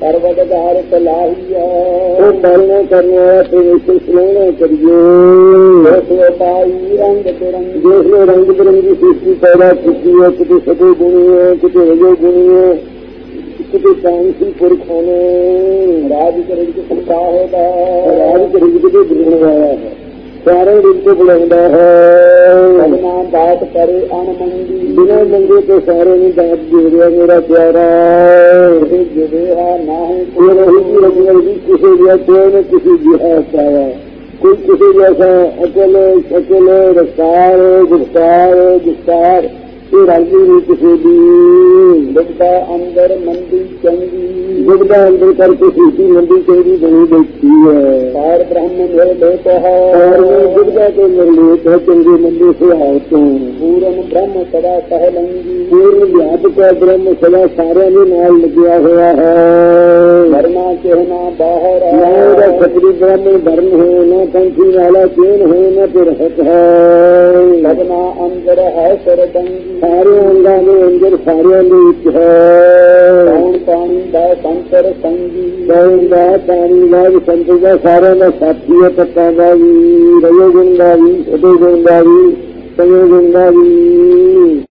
ਸਰਵਦਗਾਰ ਤਲਾਹੀਆ ਉਹ ਪਾਲਣਾ ਕਰਨ ਵਾਲਾ ਪਰਮੇਸ਼ਰ ਸਲਾਹਣਾ ਕਰੀਏ। ਉਸ ਪਾਈ ਰੰਗ ਬਿਰੰਗੀ ਜਿਸ ਨੇ ਰੰਗ ਬਿਰੰਗੀ ਸ੍ਰਿਸ਼ਟੀ ਪੈਦਾ ਕੀਤੀ ਹੈ, ਕਿਤੇ ਸਦੇ ਗੁਣੀ ਹੈ, ਕਿਤੇ ਰਜੋ ਗੁਣੀ ਹੈ, ਕਿਤੇ ਕਾਂਸੀ ਪੁਰਖਾਂ ਨੇ ਰਾਜ ਕਰੇ ਕਿ ਸੰਤਾ ਹੋਦਾ ਰਾਜ ਕਰੀ ਕਿਤੇ ਬੁਲਾਉਣ ਵਾਲਾ ਹੈ, ਸਾਰੇ ਰੂਪ ਤੋਂ ਬੁਲਾਉਂਦਾ ਹੈ। ਸਭਨਾ ਦਾਤ ਕਰੇ ਅਣਮੰਗੀ ਬਿਨਾਂ ਮੰਗੇ ਤੋਂ ਸਾਰੇ ਨੂੰ ਦਾਤ ਦੇ ਰਿਹਾ ਮੇਰਾ ਪਿਆਰਾ। ਜਿਹਾ ਨਾ ਹੈ ਕੋਈ ਨਹੀਂ ਰਜਲ ਵੀ ਕਿਸੇ ਦੀ ਕੋਈ ਨਾ ਕਿਸੇ ਦੀ ਆਇਆ, ਕੋਈ ਕਿਸੇ ਜੈਸਾ ਅਕਲ ਰਫਤਾਰ ਗੁਫਤਾਰ ਇਹ ਰਾਜੀ ਨਹੀਂ ਕਿਸੇ ਦੀ। ਦੁਬਦਾ ਅੰਦਰ ਮੰਦੀ ਚੰਗੀ ਦੁਬਦਾ ਅੰਦਰ ਕਰਕੇ ਸ੍ਰਿਸ਼ਟੀ ਮੰਦੀ ਚੰਗੀ ਬਣੀ ਬੈਠੀ ਹੈ। ਸਾਰ ਬ੍ਰਹਮ ਮੇਰੇ ਲੋਕ ਹੈ ਦੁਬਦਾ ਤੋਂ ਨਿਰਲੇਪ ਹੈ ਚੰਗੇ ਮੰਦੇ ਸੁਭਾਅ ਤੋਂ। ਪੂਰਨ ਬ੍ਰਹਮ ਸਦਾ ਸਹਿਲੰਗੀ ਪੂਰਨ ਵਿਆਪਕ ਬ੍ਰਹਮ ਸਦਾ ਸਾਰਿਆਂ ਦੇ ਨਾਲ ਲੱਗਿਆ ਹੋਇਆ ਹੈ। ਵਰਨਾ ਚਿਹਨਾ ਬਾਹਰ ਨਾ ਉਹਦਾ ਖਤਰੀ ਬ੍ਰਹਮ ਵਰਨ ਹੋ, ਨਾ ਪੰਛੀ ਵਾਲਾ ਚੇਨ ਹੋ, ਨਾ ਰਹਿਤ ਹੈ। ਸਭਨਾ ਅੰਦਰ ਹੈ ਸਰਦੰਗੀ ਸਾਰੇ ਅੰਗਾਂ ਦੇ ਅੰਦਰ ਸਾਰਿਆਂ ਦੇ ਵਿੱਚ ਹੈ। ਕੌਣ ਪਾਣੀ ਦਾ ਸੰਤਰ ਸੰਗੀ ਕੌਣ ਦਾ ਪਾਣੀ ਦਾ ਵੀ ਸੰਤ ਦਾ ਸਾਰਿਆਂ ਦਾ ਸਾਥੀ ਹੈ। ਤੱਤਾਂ ਦਾ ਵੀ, ਰਜੋ ਗੁਣ ਦਾ ਵੀ, ਸਤੋ ਗੁਣ ਦਾ ਵੀ, ਸੰਜੋ ਗੁਣ ਦਾ ਵੀ।